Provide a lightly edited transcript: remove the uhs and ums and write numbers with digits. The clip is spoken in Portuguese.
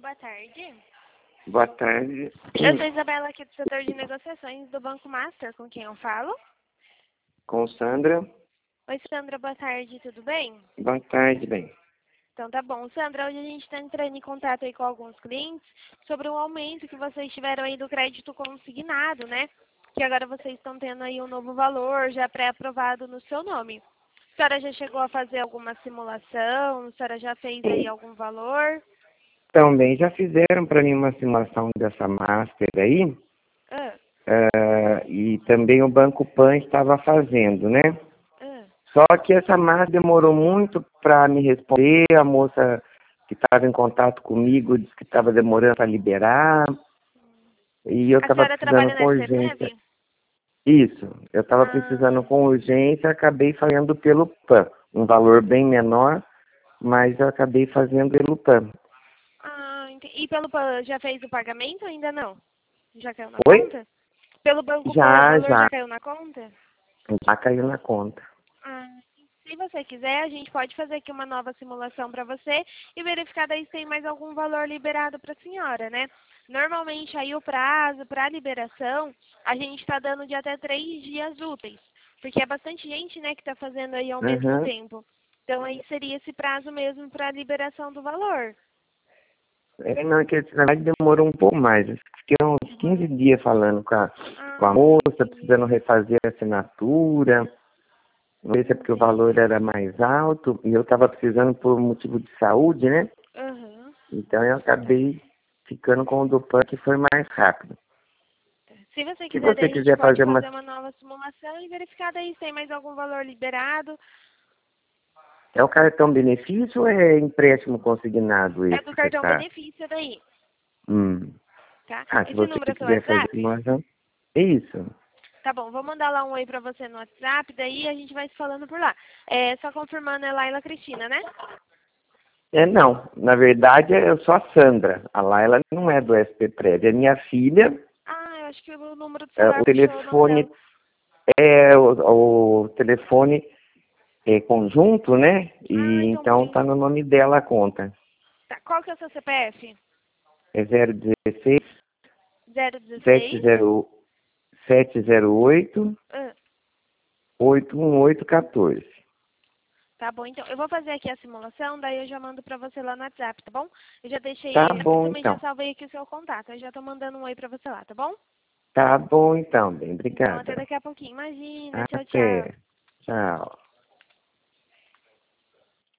boa tarde. Boa tarde. Eu sou Isabela aqui do setor de negociações do Banco Master, com quem eu falo. Com Sandra. Oi, Sandra, boa tarde, tudo bem? Boa tarde, bem. Então tá bom. Sandra, hoje a gente está entrando em contato aí com alguns clientes sobre o aumento que vocês tiveram aí do crédito consignado, né? Que agora vocês estão tendo aí um novo valor já pré-aprovado no seu nome. A senhora já chegou a fazer alguma simulação? A senhora já fez aí algum valor? Também já fizeram para mim uma simulação dessa Master aí, Ah, e também o Banco Pan estava fazendo, né? ah. Só que essa Master demorou muito para me responder, a moça que estava em contato comigo disse que estava demorando para liberar, e eu A estava senhora precisando trabalha com na urgência. SCTEV? Isso, eu estava precisando Ah, com urgência, acabei fazendo pelo PAN, um valor bem menor, mas eu acabei fazendo pelo PAN. E pelo já fez o pagamento ou ainda não? Já caiu na Oi? conta? Pelo Banco Pan, o Já, valor já já. caiu na conta? Já caiu na conta. Ah, se você quiser, a gente pode fazer aqui uma nova simulação para você e verificar daí se tem mais algum valor liberado para a senhora, né? Normalmente aí o prazo para liberação, a gente está dando de até 3 dias úteis, porque é bastante gente, né, que está fazendo aí ao mesmo Uhum. tempo. Então aí seria esse prazo mesmo para a liberação do valor. Não, é que na verdade demorou um pouco mais. Eu fiquei uns 15 dias falando com a moça, Entendi. precisando refazer a assinatura. Não sei se é porque o valor Entendi. era mais alto e eu estava precisando por motivo de saúde, né? Aham. Então eu Tá. acabei ficando com o do PAN, que foi mais rápido. Se você Se quiser, daí você a gente quiser pode fazer uma... fazer uma nova simulação e verificar daí se tem mais algum valor liberado. É o cartão benefício ou é empréstimo consignado É esse do que você cartão está? benefício daí, tá? Ah, se Esse você número é o seu quiser fazer WhatsApp? simulação, é isso. Tá bom, vou mandar lá um oi pra você no WhatsApp, daí a gente vai se falando por lá. É, só confirmando, é Laila Cristina, né? Não. Na verdade, eu sou a Sandra. A Laila não é do SP Prévio. É minha filha. Ah, eu acho que o número do O celular puxou o nome dela. telefone o telefone é conjunto, né? Ah, E então por então tá isso. no nome dela a conta. Tá, qual que é o seu CPF? É 016 016. 70 708 Ah, 81814. tá bom, então eu vou fazer aqui a simulação, daí eu já mando pra você lá no WhatsApp, tá bom? Eu já Tá deixei, bom, também já então. salvei aqui o seu contato, eu já tô mandando um oi pra você lá, tá bom? Tá bom, então. Bem, Então até obrigada. daqui a pouquinho, imagina, tchau, tchau. Até. Tchau.